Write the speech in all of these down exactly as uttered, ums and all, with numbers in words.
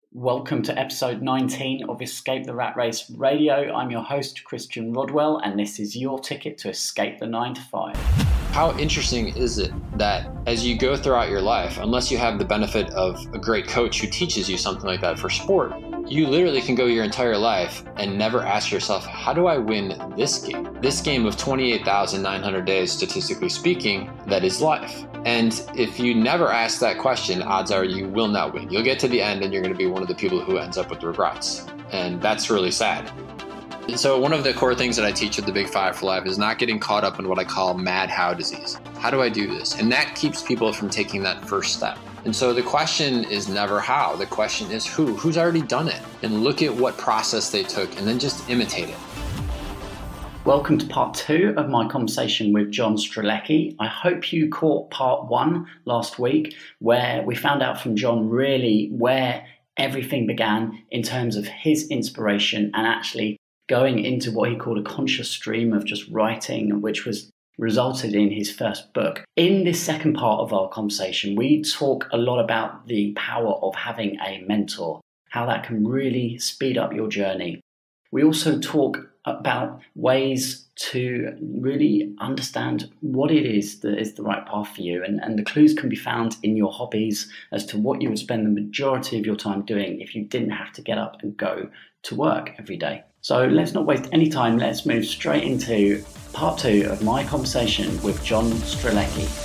Welcome to episode nineteen of Escape the Rat Race Radio. I'm your host, Christian Rodwell, and this is your ticket to escape the nine to five. How interesting is it that as you go throughout your life, unless you have the benefit of a great coach who teaches you something like that for sport, you literally can go your entire life and never ask yourself, how do I win this game? This game of twenty-eight thousand nine hundred days, statistically speaking, that is life. And if you never ask that question, odds are you will not win. You'll get to the end and you're going to be one of the people who ends up with regrets. And that's really sad. And so one of the core things that I teach at the Big Five for Life is not getting caught up in what I call mad how disease. How do I do this? And that keeps people from taking that first step. And so the question is never how. The question is who. Who's already done it? And look at what process they took and then just imitate it. Welcome to part two of my conversation with John Strelecky. I hope you caught part one last week, where we found out from John really where everything began in terms of his inspiration and actually going into what he called a conscious stream of just writing, which was resulted in his first book. In this second part of our conversation, we talk a lot about the power of having a mentor, how that can really speed up your journey. We also talk about ways to really understand what it is that is the right path for you. And, and the clues can be found in your hobbies as to what you would spend the majority of your time doing if you didn't have to get up and go to work every day. So let's not waste any time. Let's move straight into part two of my conversation with John Strelecky.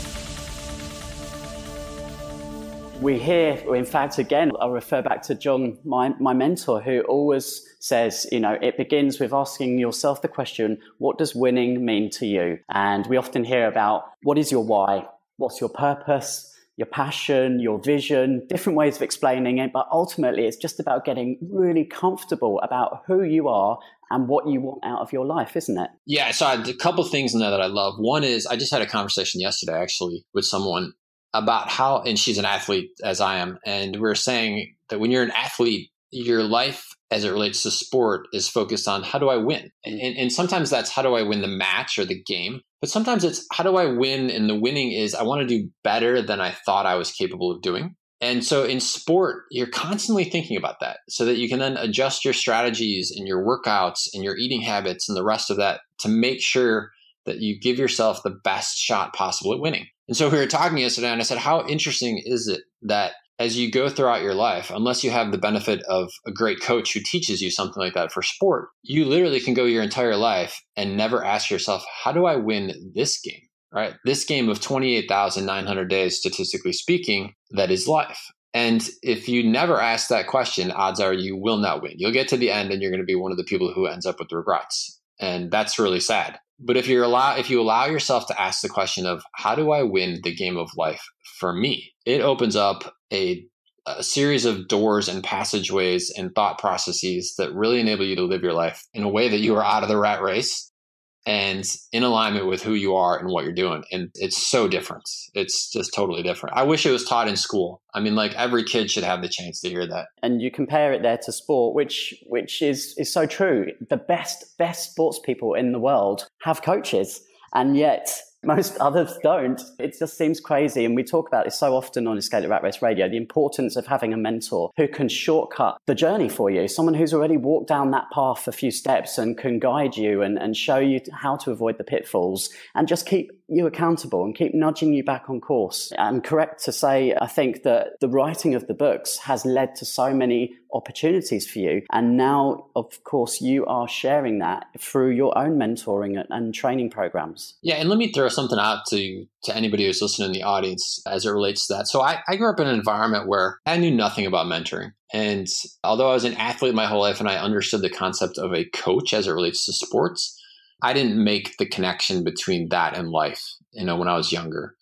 We hear, in fact, again, I'll refer back to John, my, my mentor, who always says, you know, it begins with asking yourself the question, what does winning mean to you? And we often hear about what is your why? What's your purpose? Your passion, your vision, different ways of explaining it. But ultimately, it's just about getting really comfortable about who you are and what you want out of your life, isn't it? Yeah, so I, a couple of things in there that I love. One is I just had a conversation yesterday, actually, with someone about how, and she's an athlete as I am, and we we're saying that when you're an athlete, your life as it relates to sport is focused on how do I win? And, and, and sometimes that's how do I win the match or the game, but sometimes it's how do I win? And the winning is I want to do better than I thought I was capable of doing. And so in sport, you're constantly thinking about that so that you can then adjust your strategies and your workouts and your eating habits and the rest of that to make sure that you give yourself the best shot possible at winning. And so we were talking yesterday and I said, how interesting is it that as you go throughout your life, unless you have the benefit of a great coach who teaches you something like that for sport, you literally can go your entire life and never ask yourself, how do I win this game, right? This game of twenty-eight thousand nine hundred days, statistically speaking, that is life. And if you never ask that question, odds are you will not win. You'll get to the end and you're going to be one of the people who ends up with regrets. And that's really sad. But if you're allow, if you allow yourself to ask the question of how do I win the game of life for me, it opens up a, a series of doors and passageways and thought processes that really enable you to live your life in a way that you are out of the rat race and in alignment with who you are and what you're doing. And it's so different. It's just totally different. I wish it was taught in school. I mean, like every kid should have the chance to hear that. And you compare it there to sport, which which is, is so true. The best, best sports people in the world have coaches, and yet most others don't. It just seems crazy. And we talk about this so often on Escape the Rat Race Radio, the importance of having a mentor who can shortcut the journey for you. Someone who's already walked down that path a few steps and can guide you and, and show you how to avoid the pitfalls and just keep you accountable and keep nudging you back on course. And correct to say, I think that the writing of the books has led to so many opportunities for you. And now, of course, you are sharing that through your own mentoring and, and training programs. Yeah. And let me throw something out to, to anybody who's listening in the audience as it relates to that. So I, I grew up in an environment where I knew nothing about mentoring. And although I was an athlete my whole life and I understood the concept of a coach as it relates to sports, I didn't make the connection between that and life, you know, when I was younger.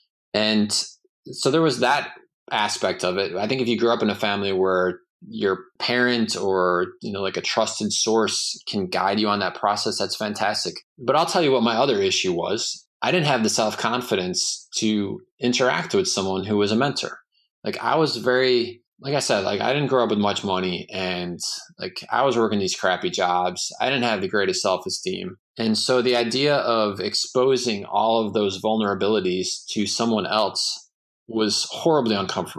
And so there was that aspect of it. I think if you grew up in a family where your parent or, you know, like a trusted source can guide you on that process, that's fantastic. But I'll tell you what my other issue was. I didn't have the self-confidence to interact with someone who was a mentor. Like I was very, like I said, like I didn't grow up with much money and like I was working these crappy jobs. I didn't have the greatest self-esteem. And so the idea of exposing all of those vulnerabilities to someone else was horribly uncomfortable.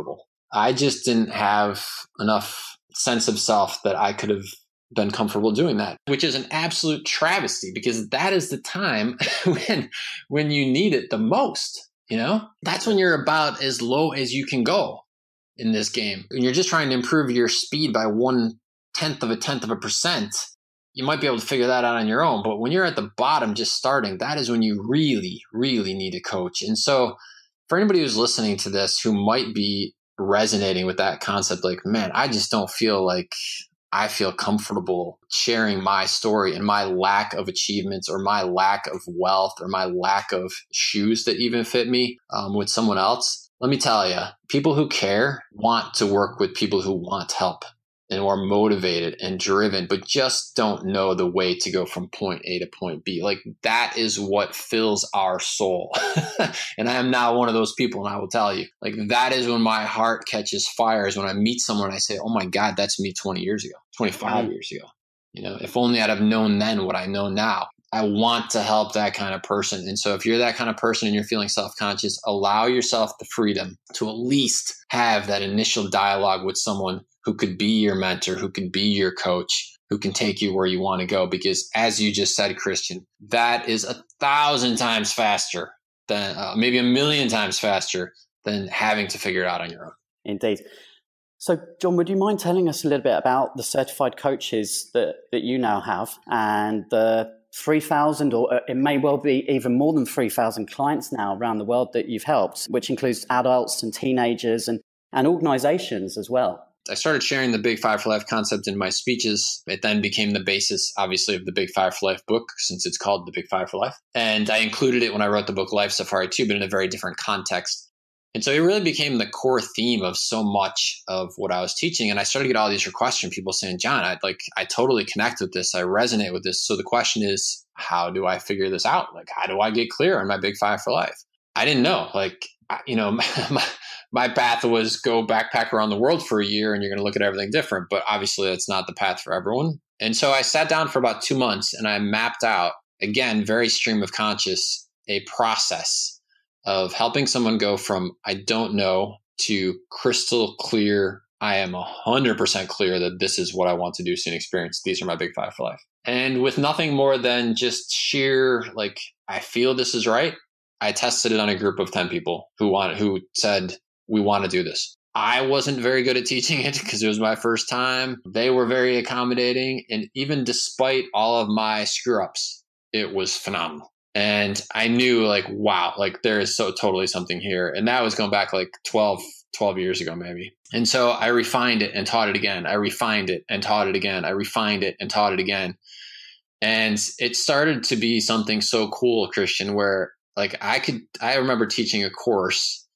I just didn't have enough sense of self that I could have been comfortable doing that, which is an absolute travesty because that is the time when when you need it the most. You know, that's when you're about as low as you can go in this game. And you're just trying to improve your speed by one tenth of a tenth of a percent. You might be able to figure that out on your own. But when you're at the bottom just starting, that is when you really, really need a coach. And so for anybody who's listening to this who might be resonating with that concept, like, man, I just don't feel like I feel comfortable sharing my story and my lack of achievements or my lack of wealth or my lack of shoes that even fit me um, with someone else. Let me tell you, people who care want to work with people who want help and who are motivated and driven, but just don't know the way to go from point A to point B. Like that is what fills our soul. And I am now one of those people. And I will tell you, like, that is when my heart catches fire, is when I meet someone and I say, oh my God, that's me twenty years ago, twenty-five years ago. You know, if only I'd have known then what I know now. I want to help that kind of person. And so if you're that kind of person and you're feeling self-conscious, allow yourself the freedom to at least have that initial dialogue with someone who could be your mentor, who could be your coach, who can take you where you want to go. Because as you just said, Christian, that is a thousand times faster than uh, maybe a million times faster than having to figure it out on your own. Indeed. So, John, would you mind telling us a little bit about the certified coaches that, that you now have and the three thousand, or it may well be even more than three thousand clients now around the world that you've helped, which includes adults and teenagers and, and organizations as well? I started sharing the Big Five for Life concept in my speeches. It then became the basis, obviously, of the Big Five for Life book, since it's called the Big Five for Life. And I included it when I wrote the book Life Safari too, but in a very different context. And so it really became the core theme of so much of what I was teaching. And I started to get all these requests from people saying, John, I like, I totally connect with this. I resonate with this. So the question is, how do I figure this out? Like, how do I get clear on my Big Five for Life? I didn't know. Like, you know, my, my path was go backpack around the world for a year and you're going to look at everything different. But obviously that's not the path for everyone. And so I sat down for about two months and I mapped out, again, very stream of conscious, a process of helping someone go from I don't know to crystal clear. I am one hundred percent clear that this is what I want to do, see and experience. These are my Big Five for Life. And with nothing more than just sheer, like, I feel this is right. I tested it on a group of ten people who want, who said, we want to do this. I wasn't very good at teaching it because it was my first time. They were very accommodating. And even despite all of my screw ups, it was phenomenal. And I knew like, wow, like there is so totally something here. And that was going back like twelve, twelve years ago, maybe. And so I refined it and taught it again. I refined it and taught it again. I refined it and taught it again. And it started to be something so cool, Christian, where like I could, I remember teaching a course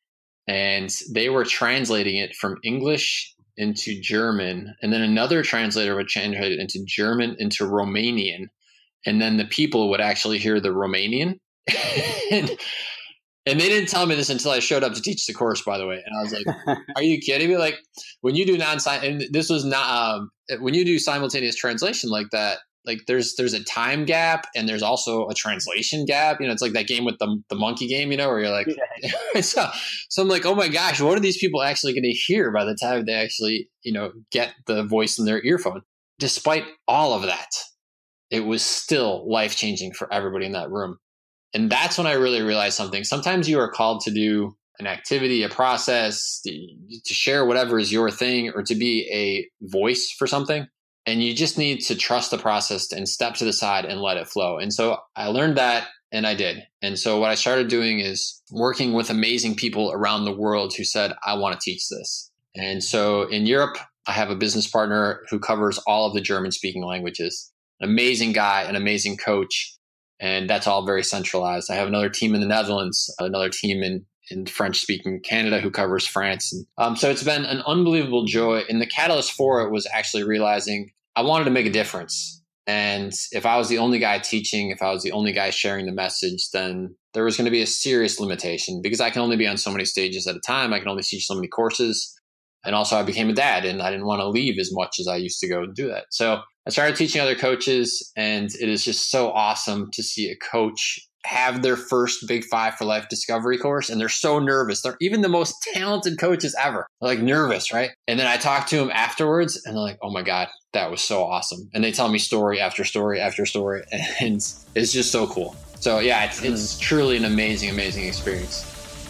and they were translating it from English into German. And then another translator would translate it into German, into Romanian. And then the people would actually hear the Romanian. and, and they didn't tell me this until I showed up to teach the course, by the way. And I was like, are you kidding me? Like when you do non and this was not, um, when you do simultaneous translation like that, like there's, there's a time gap and there's also a translation gap. You know, it's like that game with the, the monkey game, you know, where you're like, yeah. so, so I'm like, oh my gosh, what are these people actually going to hear by the time they actually, you know, get the voice in their earphone? Despite all of that, it was still life-changing for everybody in that room. And that's when I really realized something. Sometimes you are called to do an activity, a process, to share whatever is your thing, or to be a voice for something. And you just need to trust the process and step to the side and let it flow. And so I learned that and I did. And so what I started doing is working with amazing people around the world who said, I want to teach this. And so in Europe, I have a business partner who covers all of the German-speaking languages. An amazing guy, an amazing coach. And that's all very centralized. I have another team in the Netherlands, another team in, in French-speaking Canada who covers France. And, um, so it's been an unbelievable joy. And the catalyst for it was actually realizing I wanted to make a difference. And if I was the only guy teaching, if I was the only guy sharing the message, then there was going to be a serious limitation because I can only be on so many stages at a time. I can only teach so many courses. And also I became a dad and I didn't want to leave as much as I used to go and do that. So I started teaching other coaches, and it is just so awesome to see a coach have their first Big Five for Life discovery course, and they're so nervous. They're even the most talented coaches ever. They're like nervous, right? And then I talk to them afterwards, and they're like, "Oh my God, that was so awesome!" And they tell me story after story after story, and it's just so cool. So yeah, it's, it's truly an amazing, amazing experience.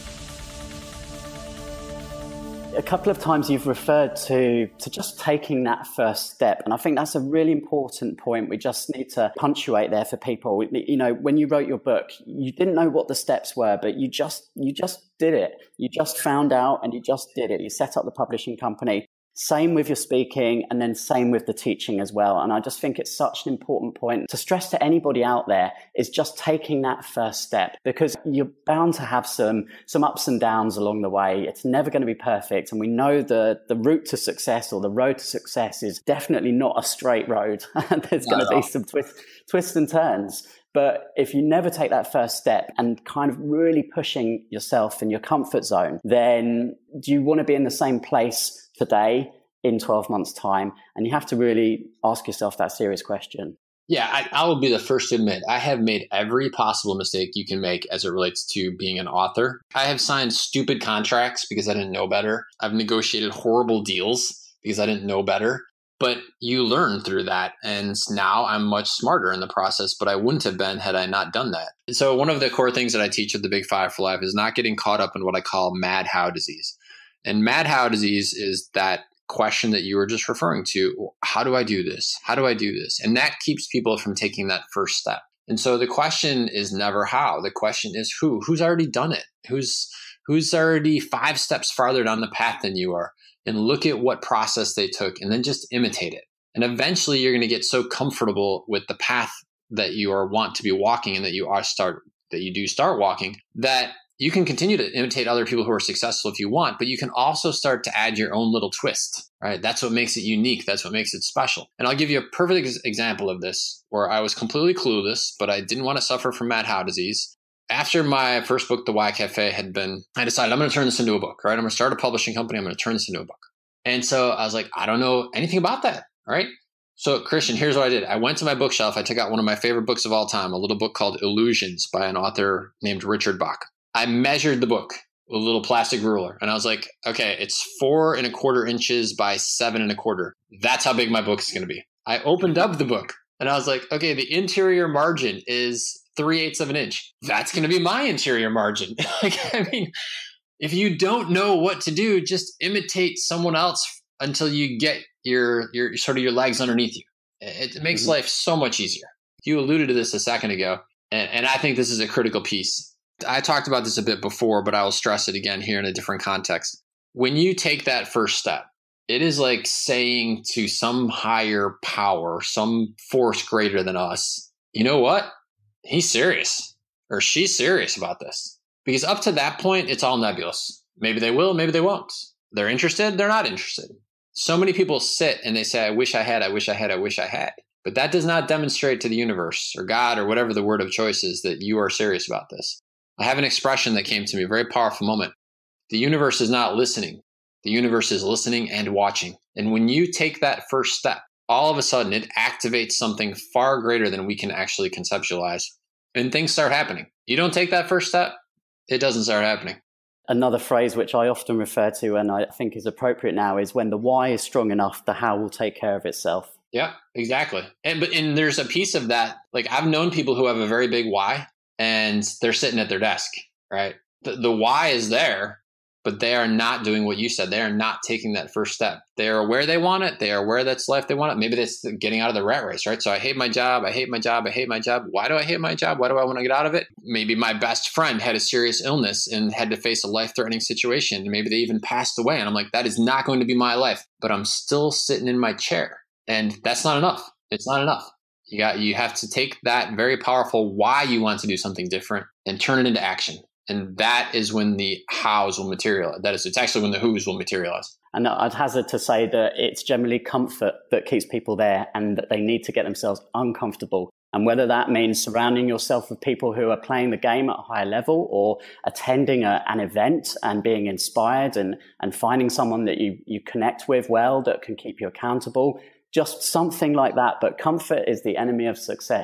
A couple of times you've referred to to just taking that first step. And I think that's a really important point. We just need to punctuate there for people. You know, when you wrote your book, you didn't know what the steps were, but you just you just did it. You just found out and you just did it. You set up the publishing company. Same with your speaking, and then same with the teaching as well. And I just think it's such an important point to stress to anybody out there is just taking that first step, because you're bound to have some some ups and downs along the way. It's never going to be perfect. And we know the, the route to success, or the road to success, is definitely not a straight road. There's going to be some twist, twists and turns. But if you never take that first step and kind of really pushing yourself in your comfort zone, then do you want to be in the same place today in twelve months' time? And you have to really ask yourself that serious question. Yeah, I, I will be the first to admit, I have made every possible mistake you can make as it relates to being an author. I have signed stupid contracts because I didn't know better. I've negotiated horrible deals because I didn't know better. But you learn through that. And now I'm much smarter in the process, but I wouldn't have been had I not done that. So one of the core things that I teach at the Big Five for Life is not getting caught up in what I call mad how disease. And mad how disease is that question that you were just referring to. How do I do this? How do I do this? And that keeps people from taking that first step. And so the question is never how. The question is who. Who's already done it? Who's who's already five steps farther down the path than you are? And look at what process they took, and then just imitate it. And eventually you're going to get so comfortable with the path that you are want to be walking, and that you are start that you do start walking, that you can continue to imitate other people who are successful if you want, but you can also start to add your own little twist, right? That's what makes it unique. That's what makes it special. And I'll give you a perfect ex- example of this, where I was completely clueless, but I didn't want to suffer from mad how disease. After my first book, The Why Cafe, had been, I decided I'm going to turn this into a book, right? I'm going to start a publishing company. I'm going to turn this into a book. And so I was like, I don't know anything about that, all right? So Christian, here's what I did. I went to my bookshelf. I took out one of my favorite books of all time, a little book called Illusions by an author named Richard Bach. I measured the book with a little plastic ruler, and I was like, okay, it's four and a quarter inches by seven and a quarter. That's how big my book is going to be. I opened up the book, and I was like, okay, the interior margin is three eighths of an inch. That's going to be my interior margin. Like, I mean, if you don't know what to do, just imitate someone else until you get your your sort of your legs underneath you. It, it makes mm-hmm. life so much easier. You alluded to this a second ago, and, and I think this is a critical piece. I talked about this a bit before, but I will stress it again here in a different context. When you take that first step, it is like saying to some higher power, some force greater than us, you know what? He's serious, or she's serious about this. Because up to that point, it's all nebulous. Maybe they will, maybe they won't. They're interested, they're not interested. So many people sit and they say, I wish I had, I wish I had, I wish I had. But that does not demonstrate to the universe or God or whatever the word of choice is that you are serious about this. I have an expression that came to me, a very powerful moment. The universe is not listening. The universe is listening and watching. And when you take that first step, all of a sudden it activates something far greater than we can actually conceptualize. And things start happening. You don't take that first step, it doesn't start happening. Another phrase which I often refer to and I think is appropriate now is when the why is strong enough, the how will take care of itself. Yeah, exactly. And but and there's a piece of that. Like I've known people who have a very big why, and they're sitting at their desk, right? The, the why is there, but they are not doing what you said. They are not taking that first step. They are aware they want it. They are aware that's life they want it. Maybe that's getting out of the rat race, right? So I hate my job. I hate my job. I hate my job. Why do I hate my job? Why do I want to get out of it? Maybe my best friend had a serious illness and had to face a life-threatening situation. Maybe they even passed away. And I'm like, that is not going to be my life, but I'm still sitting in my chair. And that's not enough. It's not enough. You got, you have to take that very powerful why you want to do something different and turn it into action. And that is when the hows will materialize. That is, it's actually when the who's will materialize. And I'd hazard to say that it's generally comfort that keeps people there, and that they need to get themselves uncomfortable. And whether that means surrounding yourself with people who are playing the game at a high level, or attending a, an event and being inspired and, and finding someone that you, you connect with well, that can keep you accountable, just something like that. But comfort is the enemy of success.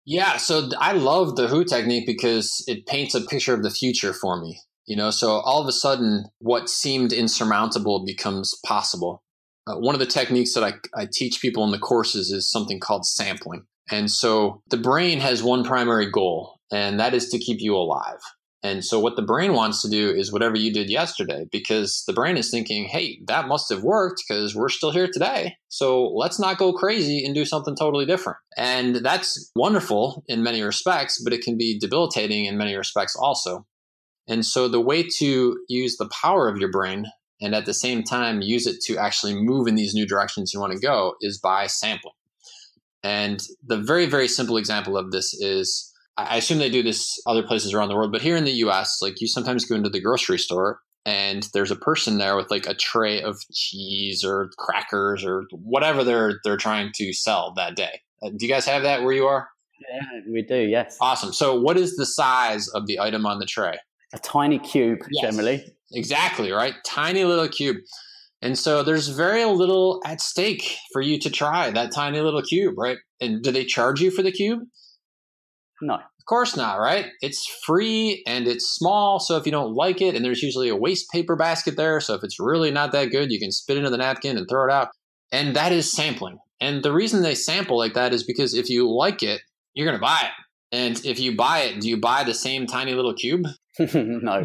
Yeah, so I love the W H O technique because it paints a picture of the future for me. You know, so all of a sudden, what seemed insurmountable becomes possible. Uh, one of the techniques that I, I teach people in the courses is something called sampling. And so the brain has one primary goal, and that is to keep you alive. And so what the brain wants to do is whatever you did yesterday, because the brain is thinking, hey, that must have worked because we're still here today. So let's not go crazy and do something totally different. And that's wonderful in many respects, but it can be debilitating in many respects also. And so the way to use the power of your brain and at the same time use it to actually move in these new directions you want to go is by sampling. And the very, very simple example of this is, I assume they do this other places around the world, but here in the U S, like you sometimes go into the grocery store and there's a person there with like a tray of cheese or crackers or whatever they're they're trying to sell that day. Uh, do you guys have that where you are? Yeah, we do, yes. Awesome. So what is the size of the item on the tray? A tiny cube, yes. Generally. Exactly, right? Tiny little cube. And so there's very little at stake for you to try that tiny little cube, right? And do they charge you for the cube? No. Of course not, right? It's free and it's small. So if you don't like it, and there's usually a waste paper basket there. So if it's really not that good, you can spit into the napkin and throw it out. And that is sampling. And the reason they sample like that is because if you like it, you're going to buy it. And if you buy it, do you buy the same tiny little cube? No.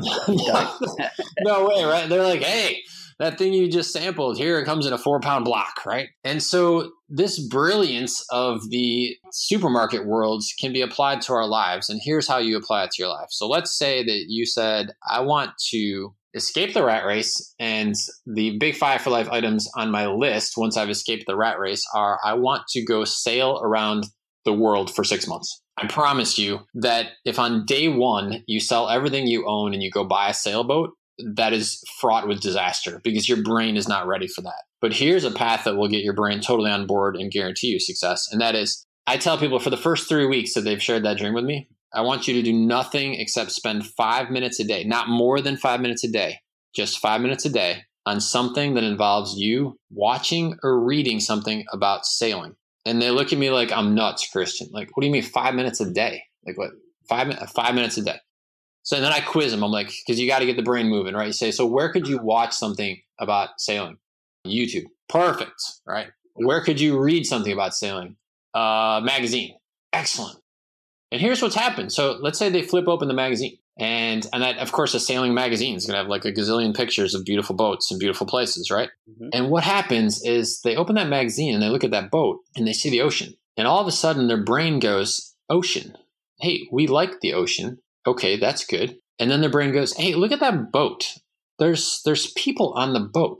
No way, right? They're like, hey, that thing you just sampled, here it comes in a four pound block, right? And so this brilliance of the supermarket worlds can be applied to our lives. And here's how you apply it to your life. So let's say that you said, I want to escape the rat race. And the big five for life items on my list, once I've escaped the rat race, are I want to go sail around the world for six months. I promise you that if on day one you sell everything you own and you go buy a sailboat, that is fraught with disaster because your brain is not ready for that. But here's a path that will get your brain totally on board and guarantee you success. And that is, I tell people for the first three weeks that they've shared that dream with me, I want you to do nothing except spend five minutes a day, not more than five minutes a day, just five minutes a day on something that involves you watching or reading something about sailing. And they look at me like I'm nuts, Christian. Like, what do you mean five minutes a day? Like what? Five, five minutes a day. So then I quiz them. I'm like, because you got to get the brain moving, right? You say, so where could you watch something about sailing? YouTube. Perfect, right? Where could you read something about sailing? Uh, magazine. Excellent. And here's what's happened. So let's say they flip open the magazine. And, and that, of course, a sailing magazine is going to have like a gazillion pictures of beautiful boats and beautiful places, right? Mm-hmm. And what happens is they open that magazine and they look at that boat and they see the ocean. And all of a sudden their brain goes, ocean. Hey, we like the ocean. Okay, that's good. And then their brain goes, hey, look at that boat. There's there's people on the boat.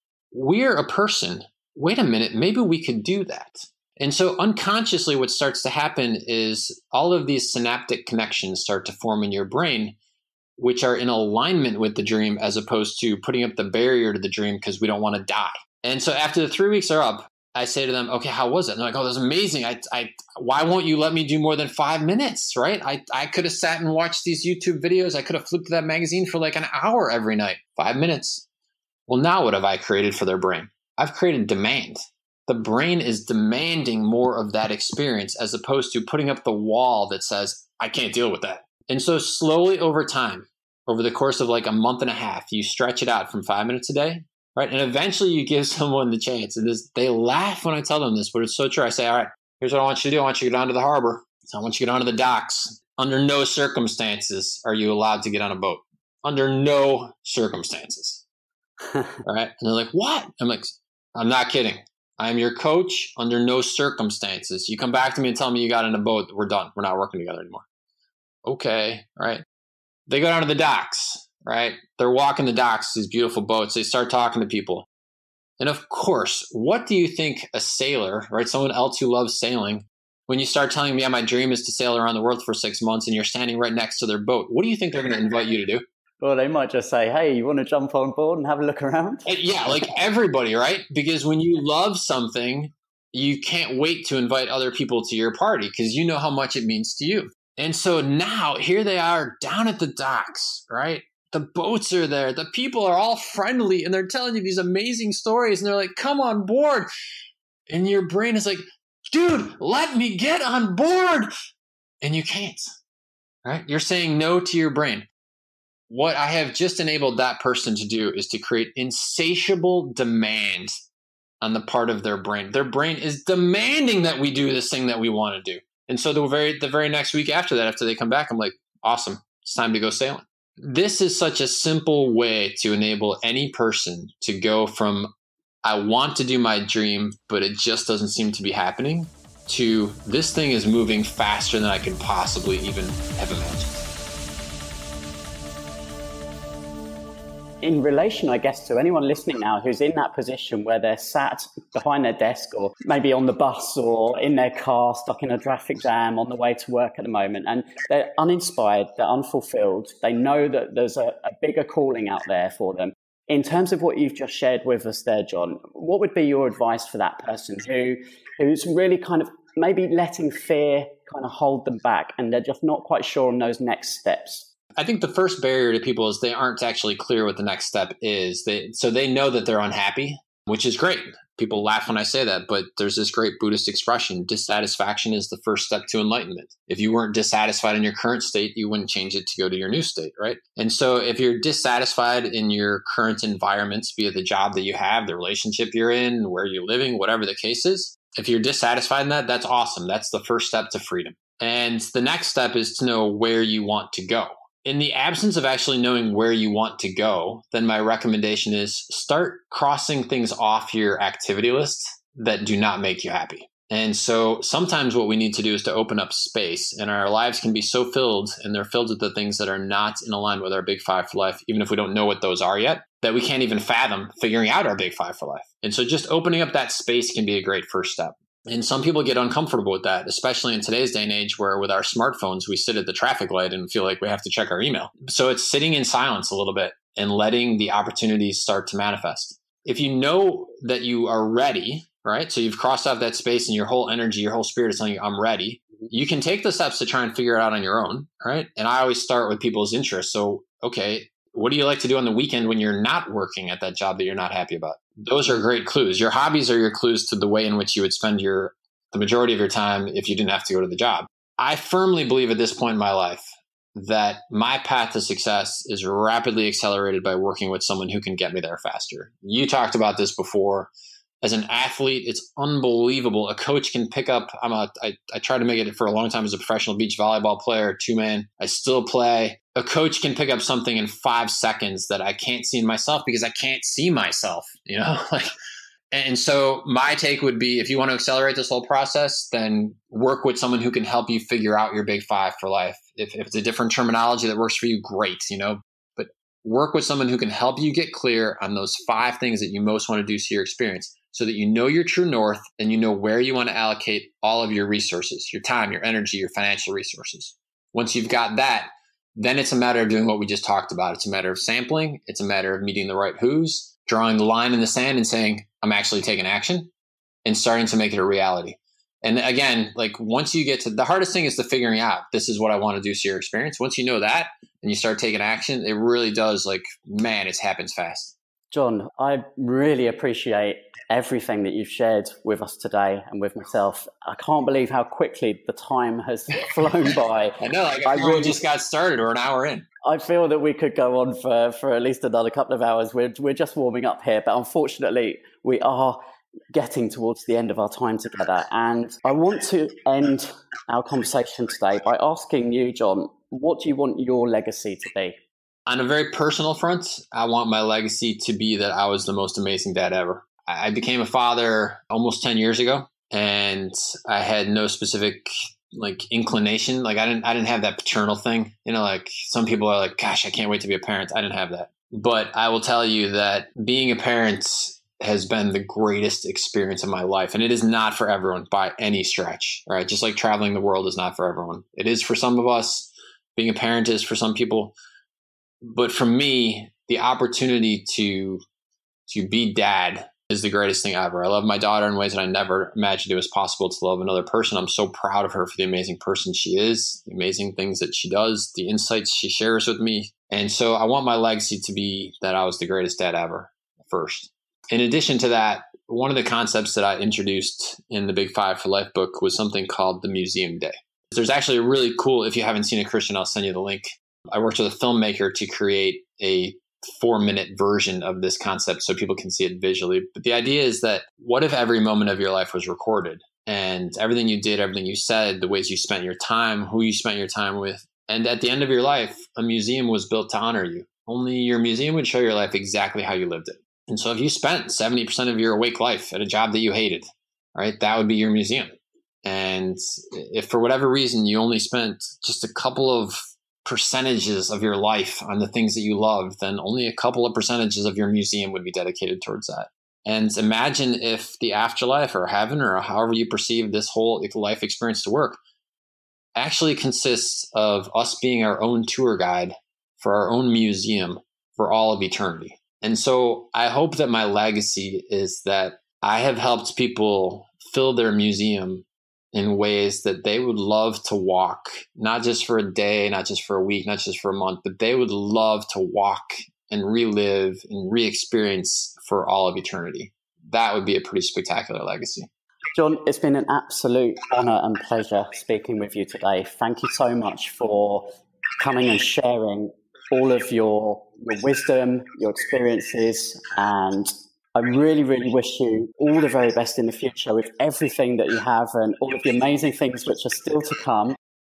We're a person. Wait a minute, maybe we could do that. And so unconsciously what starts to happen is all of these synaptic connections start to form in your brain, which are in alignment with the dream as opposed to putting up the barrier to the dream because we don't want to die. And so after the three weeks are up, I say to them, okay, how was it? And they're like, oh, that was amazing. I, I, why won't you let me do more than five minutes, right? I, I could have sat and watched these YouTube videos. I could have flipped that magazine for like an hour every night, five minutes. Well, now what have I created for their brain? I've created demand. The brain is demanding more of that experience as opposed to putting up the wall that says, I can't deal with that. And so slowly over time, over the course of like a month and a half, you stretch it out from five minutes a day. Right. And eventually you give someone the chance. And this, they laugh when I tell them this, but it's so true. I say, all right, here's what I want you to do. I want you to go down to the harbor. So I want you to go down to the docks. Under no circumstances are you allowed to get on a boat. Under no circumstances. All right. And they're like, what? I'm like, I'm not kidding. I am your coach under no circumstances. You come back to me and tell me you got in a boat. We're done. We're not working together anymore. Okay. All right. They go down to the docks. Right? They're walking the docks, these beautiful boats. They start talking to people. And of course, what do you think a sailor, right? Someone else who loves sailing, when you start telling me, yeah, my dream is to sail around the world for six months and you're standing right next to their boat, what do you think they're going to invite you to do? Well, they might just say, hey, you want to jump on board and have a look around? Yeah, like everybody, right? Because when you love something, you can't wait to invite other people to your party because you know how much it means to you. And so now here they are down at the docks, right? The boats are there. The people are all friendly and they're telling you these amazing stories. And they're like, come on board. And your brain is like, dude, let me get on board. And you can't, right? You're saying no to your brain. What I have just enabled that person to do is to create insatiable demand on the part of their brain. Their brain is demanding that we do this thing that we want to do. And so the very the very next week after that, after they come back, I'm like, awesome, it's time to go sailing. This is such a simple way to enable any person to go from, I want to do my dream, but it just doesn't seem to be happening, to this thing is moving faster than I could possibly even have imagined. In relation, I guess, to anyone listening now who's in that position where they're sat behind their desk or maybe on the bus or in their car, stuck in a traffic jam on the way to work at the moment, and they're uninspired, they're unfulfilled, they know that there's a, a bigger calling out there for them. In terms of what you've just shared with us there, John, what would be your advice for that person who who's really kind of maybe letting fear kind of hold them back and they're just not quite sure on those next steps? I think the first barrier to people is they aren't actually clear what the next step is. They, so they know that they're unhappy, which is great. People laugh when I say that, but there's this great Buddhist expression: dissatisfaction is the first step to enlightenment. If you weren't dissatisfied in your current state, you wouldn't change it to go to your new state, right? And so if you're dissatisfied in your current environments, be it the job that you have, the relationship you're in, where you're living, whatever the case is, if you're dissatisfied in that, that's awesome. That's the first step to freedom. And the next step is to know where you want to go. In the absence of actually knowing where you want to go, then my recommendation is start crossing things off your activity list that do not make you happy. And so sometimes what we need to do is to open up space, and our lives can be so filled, and they're filled with the things that are not in alignment with our big five for life, even if we don't know what those are yet, that we can't even fathom figuring out our big five for life. And so just opening up that space can be a great first step. And some people get uncomfortable with that, especially in today's day and age where with our smartphones, we sit at the traffic light and feel like we have to check our email. So it's sitting in silence a little bit and letting the opportunities start to manifest. If you know that you are ready, right? So you've crossed off that space and your whole energy, your whole spirit is telling you, I'm ready. You can take the steps to try and figure it out on your own, right? And I always start with people's interests. So, okay, what do you like to do on the weekend when you're not working at that job that you're not happy about? Those are great clues. Your hobbies are your clues to the way in which you would spend your the majority of your time if you didn't have to go to the job. I firmly believe at this point in my life that my path to success is rapidly accelerated by working with someone who can get me there faster. You talked about this before. As an athlete, it's unbelievable. A coach can pick up, I'm a, I, I tried to make it for a long time as a professional beach volleyball player, two man. I still play. A coach can pick up something in five seconds that I can't see in myself because I can't see myself, you know? like, and so my take would be, if you want to accelerate this whole process, then work with someone who can help you figure out your big five for life. If, if it's a different terminology that works for you, great, you know? But work with someone who can help you get clear on those five things that you most want to do to your experience, so that you know your true north and you know where you want to allocate all of your resources, your time, your energy, your financial resources. Once you've got that, then it's a matter of doing what we just talked about. It's a matter of sampling. It's a matter of meeting the right who's, drawing the line in the sand and saying, I'm actually taking action, and starting to make it a reality. And again, like once you get to the hardest thing is the figuring out, this is what I want to do to your experience. Once you know that and you start taking action, it really does, like, man, it happens fast. John, I really appreciate everything that you've shared with us today and with myself. I can't believe how quickly the time has flown by. I know, like I really just got started or an hour in. I feel that we could go on for, for at least another couple of hours. We're, we're just warming up here, but unfortunately we are getting towards the end of our time together. And I want to end our conversation today by asking you, John, what do you want your legacy to be? On a very personal front, I want my legacy to be that I was the most amazing dad ever. I became a father almost ten years ago, and I had no specific like inclination. Like I didn't, I didn't have that paternal thing. You know, like some people are like, gosh, I can't wait to be a parent. I didn't have that. But I will tell you that being a parent has been the greatest experience of my life. And it is not for everyone by any stretch, right? Just like traveling the world is not for everyone. It is for some of us. Being a parent is for some people. But for me, the opportunity to to be dad is the greatest thing ever. I love my daughter in ways that I never imagined it was possible to love another person. I'm so proud of her for the amazing person she is, the amazing things that she does, the insights she shares with me. And so I want my legacy to be that I was the greatest dad ever first. In addition to that, one of the concepts that I introduced in the Big Five for Life book was something called the Museum Day. There's actually a really cool, if you haven't seen it, Christian, I'll send you the link. I worked with a filmmaker to create a four minute version of this concept so people can see it visually. But the idea is that what if every moment of your life was recorded, and everything you did, everything you said, the ways you spent your time, who you spent your time with. And at the end of your life, a museum was built to honor you. Only your museum would show your life exactly how you lived it. And so if you spent seventy percent of your awake life at a job that you hated, right, that would be your museum. And if for whatever reason you only spent just a couple of percentages of your life on the things that you love, then only a couple of percentages of your museum would be dedicated towards that. And imagine if the afterlife or heaven or however you perceive this whole life experience to work actually consists of us being our own tour guide for our own museum for all of eternity. And so I hope that my legacy is that I have helped people fill their museum in ways that they would love to walk, not just for a day, not just for a week, not just for a month, but they would love to walk and relive and re-experience for all of eternity. That would be a pretty spectacular legacy. John, it's been an absolute honor and pleasure speaking with you today. Thank you so much for coming and sharing all of your, your wisdom, your experiences, and I really, really wish you all the very best in the future with everything that you have and all of the amazing things which are still to come.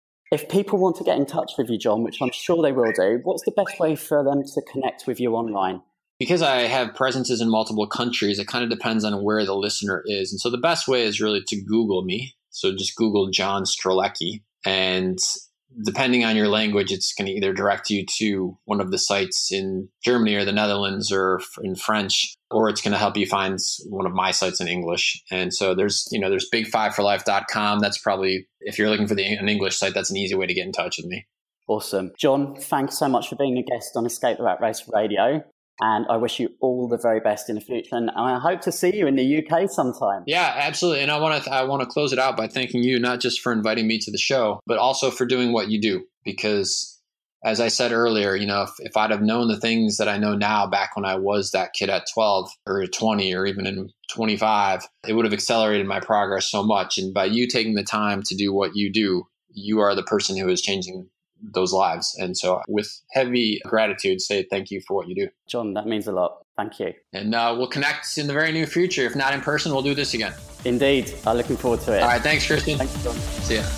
If people want to get in touch with you, John, which I'm sure they will do, what's the best way for them to connect with you online? Because I have presences in multiple countries, it kind of depends on where the listener is. And so the best way is really to Google me. So just Google John Strelecky. And depending on your language, it's going to either direct you to one of the sites in Germany or the Netherlands or in French, or it's going to help you find one of my sites in English. And so there's, you know, there's big five for life dot com. That's probably, if you're looking for the, an English site, that's an easy way to get in touch with me. Awesome. John, thanks so much for being a guest on Escape the Rat Race Radio. And I wish you all the very best in the future. And I hope to see you in the U K sometime. Yeah, absolutely. And I want to I want to close it out by thanking you, not just for inviting me to the show, but also for doing what you do. Because as I said earlier, you know, if, if I'd have known the things that I know now back when I was that kid at twelve or twenty or even in twenty-five, it would have accelerated my progress so much. And by you taking the time to do what you do, you are the person who is changing those lives. And so with heavy gratitude, say thank you for what you do. John, that means a lot. Thank you. And uh, we'll connect in the very near future. If not in person, we'll do this again. Indeed. I'm looking forward to it. All right. Thanks, Christian. Thanks, John. See ya.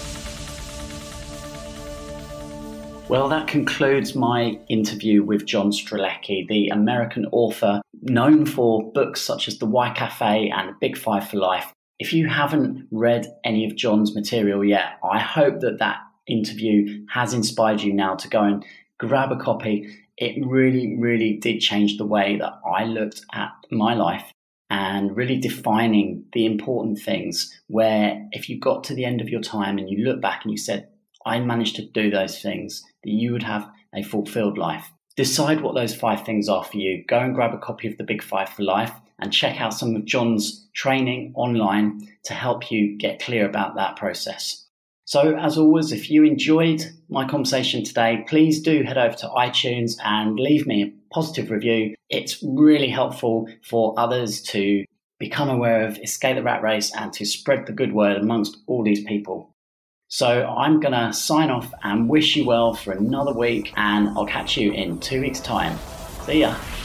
Well, that concludes my interview with John Strelecky, the American author known for books such as The Why Cafe and Big Five for Life. If you haven't read any of John's material yet, I hope that that interview has inspired you now to go and grab a copy. It really, really did change the way that I looked at my life and really defining the important things where if you got to the end of your time and you look back and you said, I managed to do those things, that you would have a fulfilled life. Decide what those five things are for you. Go and grab a copy of the Big Five for Life and check out some of John's training online to help you get clear about that process. So as always, if you enjoyed my conversation today, please do head over to iTunes and leave me a positive review. It's really helpful for others to become aware of Escape the Rat Race and to spread the good word amongst all these people. So I'm going to sign off and wish you well for another week, and I'll catch you in two weeks' time. See ya.